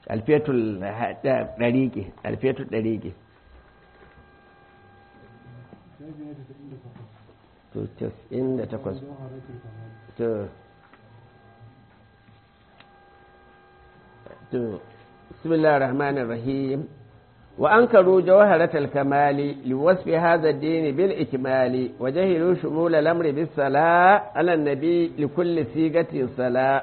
alfiyatul ɗariƙi to 98 to bismillahir rahmanir rahim wa ankaru jawharatul kamali liwasfi hadha ad-din bil ikmali wa jahilu shumul al-amri bis sala ala an-nabi likulli sigatin sala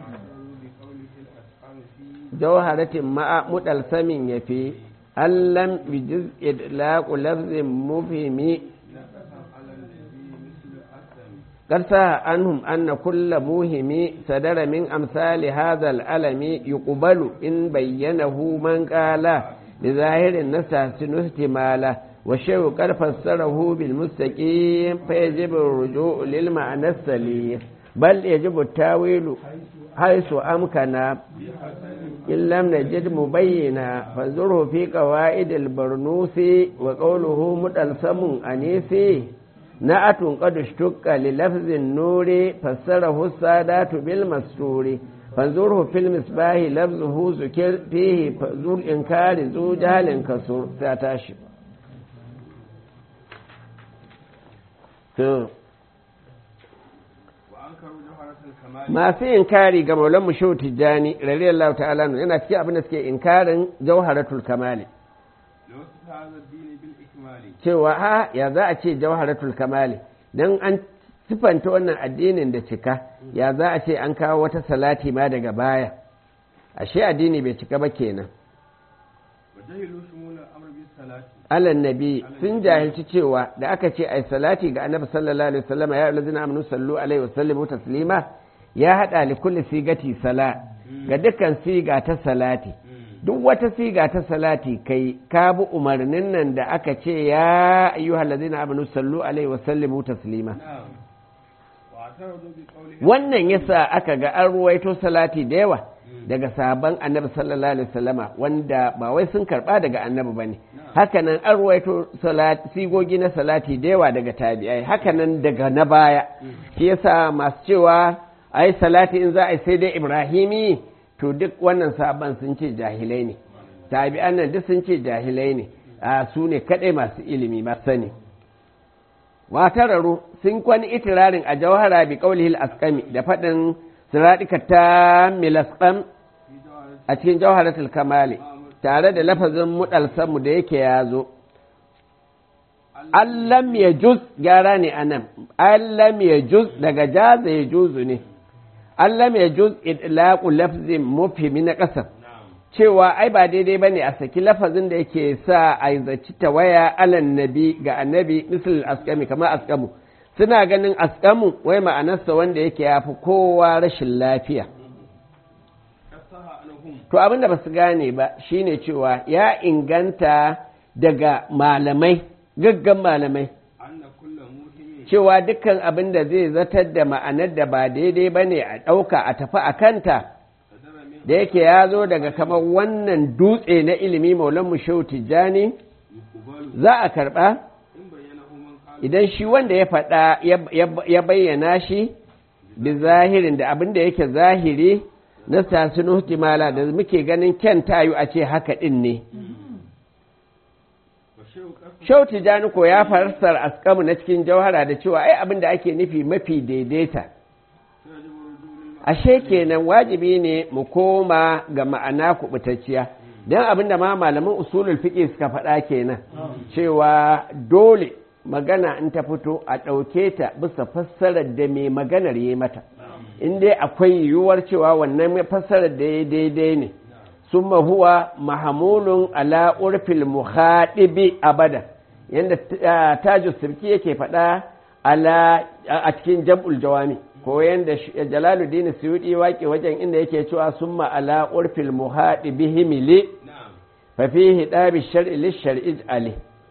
jawharatin ma'a mudalsamin yafi allam bi juz'i idlaq lafzin mufhimi قد سهى عنهم أن كل موهم صدر من أمثال هذا الألم يقبل إن بينه من قال بظاهر نستحسن احتماله والشيء قد فسره بالمستقيم فيجب الرجوع للمعنى السليم بل يجب التاويل حيث أمكن إن لم نجد مبينا فانظره في قواعد البرنوسي وقوله متلسم أنيسي نعت قد اشتق للفظ النور فسره السادات بالمسرور فانظره في المصباح لفظه ذكر فيه ذو الإنكار ذو جهل كسر ساتاشي masu inkari ga maulan musho tijjani radiyallahu ta'ala yana cikin abin da suke inkarin jawharatul kamali cewa ya za a ce jawharatul kamali don an sifanta wannan addinin da cika ya za a ce an kawo wata salati ma daga baya ashe addini bai cika ba kenan alan nabi sun jahilci cewa da aka ce ai salati ga annabi sallallahu alaihi wasallam ya allazina amanu sallu alaihi wasallimu taslima ya hada li kulli sigati sala ga dukkan siga ta salati duk wata siga ta salati kai ka bi umarnin nan da aka ce ya ayyuhal ladzina amanu sallu alaihi wa sallimu taslima wannan yasa aka ga an ruwaito salati da yawa daga sahabban annabi sallallahu alaihi wasallama wanda ba wai sun karba daga annabi bane hakanan an ruwaito salati sigogi na salati da yawa daga tabi'ai hakanan daga na baya shi yasa masu cewa ai salati in za a yi sai dai ibrahimi to duk wannan sabon sun ce jahilai ne tabi'an nan duk sun ce jahilai ne a su ne kadai masu ilimi masu sani watararo sun kwani itirarin a jawhara bi qaulihil asqami da fadin siradika ta milasqam a cikin jawharatul kamali tare da lafazin mudalsamu da yake yazo allam yajuz gyara ne anan allam yajuz daga jaza yajuzu ne Allah mai juz idlaqu lafzin mufhimi na ƙasa cewa ai ba daidai bane a saki lafazin da yake sa a zaci tawaya alan nabi ga annabi misal askami kamar askamu suna ganin askamu wai ma'anarsa wanda yake yafi kowa rashin lafiya to abinda basu gane ba shine cewa ya inganta daga malamai gaggan malamai cewa dukkan abin da zai zatar da ma'anar da ba daidai ba ne a ɗauka a tafi a kanta da yake ya zo daga kamar wannan dutse na ilimi maulan mushehu tijjani za a karɓa idan shi wanda ya faɗa ya bayyana shi bi zahirin da abin da yake zahiri na sasinu timala da muke ganin kyan tayu a ce haka ɗin ne Shau Tijjani ko ya farsar askamu na cikin jauhara da cewa ai abin da ake nufi mafi daidaita. Ashe kenan wajibi ne mu koma ga ma'ana kubutacciya. Don abin da ma malaman usulul fiqh suka faɗa kenan cewa dole magana in ta fito a ɗauke ta bisa fassarar da mai maganar yi mata. In dai akwai yiwuwar cewa wannan fassarar da ya daidai ne. ثم هو محمول على عرف المخاطب abada yanda Taju Sirki yake faɗa a cikin Jam'ul Jawami ko yanda Jalaluddin Suyuti waƙe wajen inda yake cewa summa ala urfil muhadibihi mili fa fihi dabi shar'i lish-shar'i ali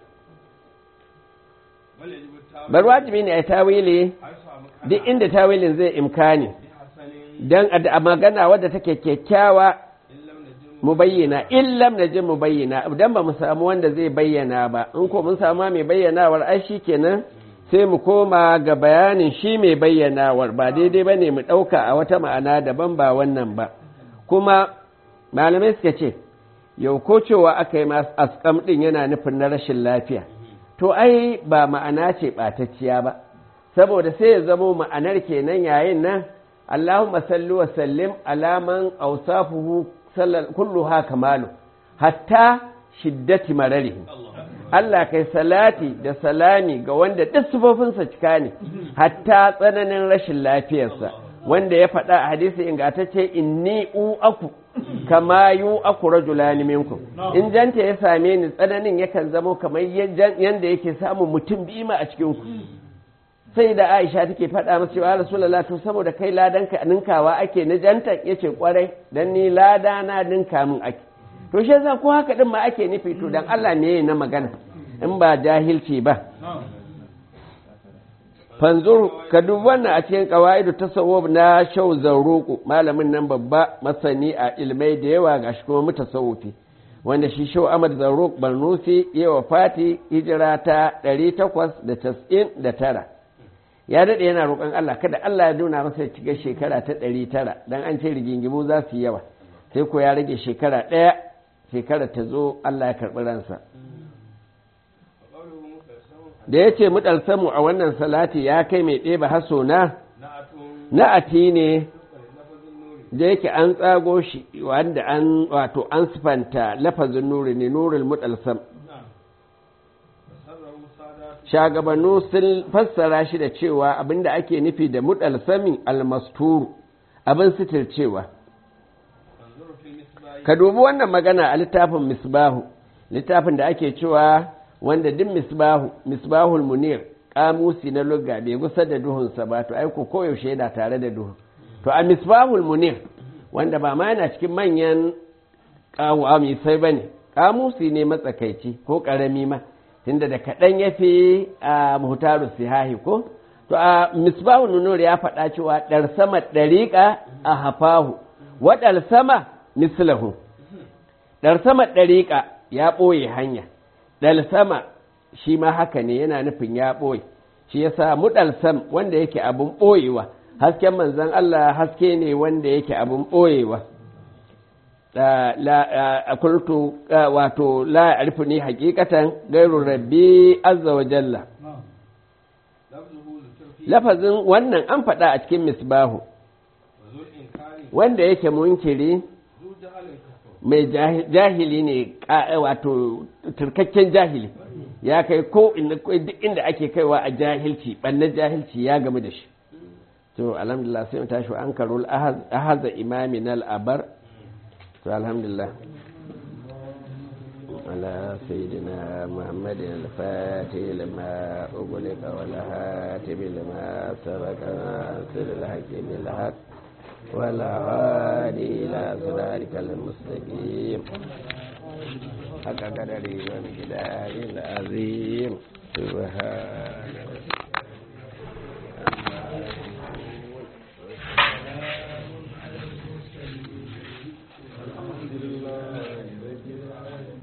bar wajibi ne a tawili duk inda tawilin zai imkani dan a magana wadda take kyakkyawa mu bayyana illam na ji mu bayyana idan ba mu samu wanda zai bayyana ba in ko mun samu mai bayyanawar ai shi kenan sai mu koma ga bayanin shi mai bayyanawar ba daidai ba ne mu ɗauka a wata ma'ana daban ba wannan ba kuma malamai suka ce yau ko cewa aka yi masu askam ɗin yana nufin na rashin lafiya to ai ba ma'ana ce ɓatacciya ba saboda sai ya zamo ma'anar kenan yayin nan Allahumma salli wa sallim alaman awsafuhu kulluha kamalu hatta shiddati mararihi Allah kai salati da salami ga wanda duk sifofinsa cika ne hatta tsananin rashin lafiyarsa wanda ya faɗa a hadisi ingantacce inni aku kama yu aku rajulani minkum in janta ya same ni tsananin yakan zamo kamar yanda yake samun mutum biyu ma a cikin ku sai da Aisha take faɗa masa cewa Rasulullah to saboda kai ladanka ninkawa ake na janta yace kwarai dan ni lada na ninka min ake to shi yasa ko haka din ma ake nufi to dan Allah ne na magana in ba jahilci ba fanzur ka dubi wannan a cikin qawaidu tasawuf na Shaw Zarruq malamin nan babba masani a ilmai da yawa gashi kuma mutasawufi wanda shi Shaw Ahmad Zarruq Barnusi ya wafati hijira ta 899 ya dade yana roƙon Allah kada Allah ya duna masa ya cika shekara ta 900 dan an ce rigingimu za su yi yawa sai ko ya rage shekara ɗaya shekara ta zo Allah ya karɓi ransa da ya ce muɗalsamu a wannan salati ya kai mai ɗeba haso na'ati ne da yake an tsago shi wanda an wato an sifanta lafazin nuri ne nurul muɗalsam shagabannu sun fassara shi da cewa abinda ake nufi da muɗalsamin almasturu abin sitircewa ka dubi wannan magana a littafin misbahu littafin da ake cewa wanda duk misbahul munir kamusi na lugga bai gusa da duhunsa ba to aiko koyaushe yana tare da duhu to a misbahul munir wanda ba ma yana cikin manyan sai ba ne kamusi ne matsakaici ko karami ma tunda da kaɗan ya fi a muhtaru sihahi ko to a misbahul munir ya faɗa cewa ɗar sama ɗariƙa a hafahu waɗal sama mislahu ɗar sama ɗariƙa ya ɓoye hanya ɗal sama shi ma haka ne yana nufin ya ɓoye shi ya sa muɗalsam wanda yake abin ɓoyewa hasken manzan Allah haske ne wanda yake abin ɓoyewa a kultu wato la arifu ne hakikatan gairu rabbi azza wa jalla lafazin wannan an faɗa a cikin misbahu wanda yake munkiri mai jahili ne wato turkakken jahili ya kai ko inda ake kaiwa a jahilci ɓannan jahilci ya gamu da shi to alhamdulillah sai mu tashi an karul ahaza imamin al'abar to alhamdulillah على سيدنا محمد الفاتح لما أغلق والهاتف لما سبق ناصر الحق بالحق والهادي إلى صراطك المستقيم حق قدره ومقداره العظيم سبحان